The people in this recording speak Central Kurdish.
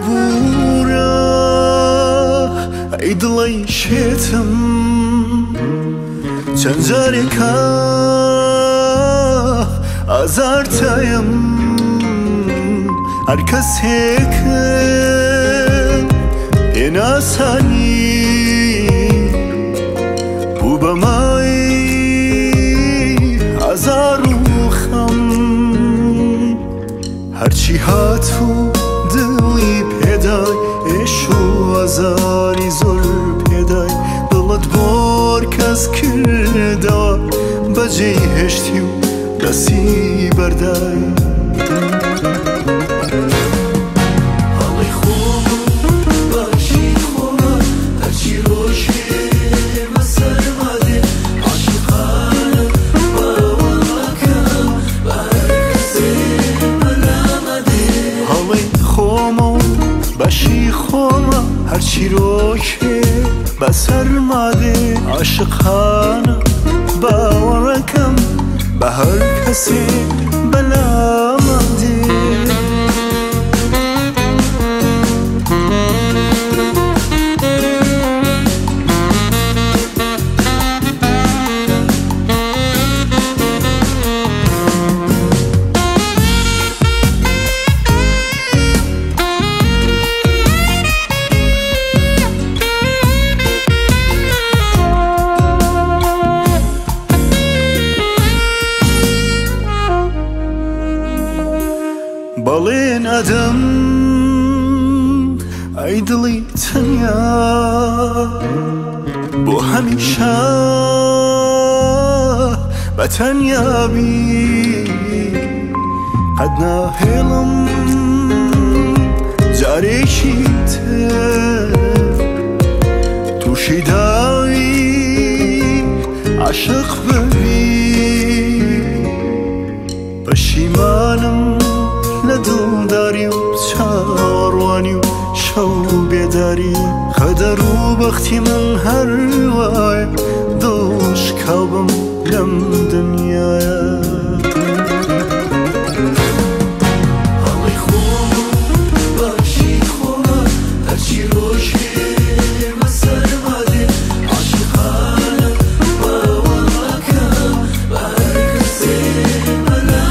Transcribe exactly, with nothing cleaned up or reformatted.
بورە ئەی دڵی شێتم چەند جارێکە ئازارتایم هەر کەسێکم پێناسانی بوو بەمای ئازار و خەم هەرچی هاتوو دڵی پێدای ئێش و ئازاری زۆر پێدای دڵت بۆر کەس کردەوە بەجێی هێشتی و دەستی بەردای بەشی خۆمە هەرچی ڕۆکێ بەسەر مادێ عاشقانە باوەڕەکەم بە هەر کەسێ بەلامەدێ بەڵێن ئەدەم ئەی دڵی تەنیا بۆ هەمیشە بە تەنیابی قەت ناهێڵم جارێکی تر تووشی داوی عاشق ببی پەشیمانم لە دڵداری و چاڕوانی و شەو بێداری خەدەر و بەختی من هەر وایە دڵشکاو بم لەم دنیایە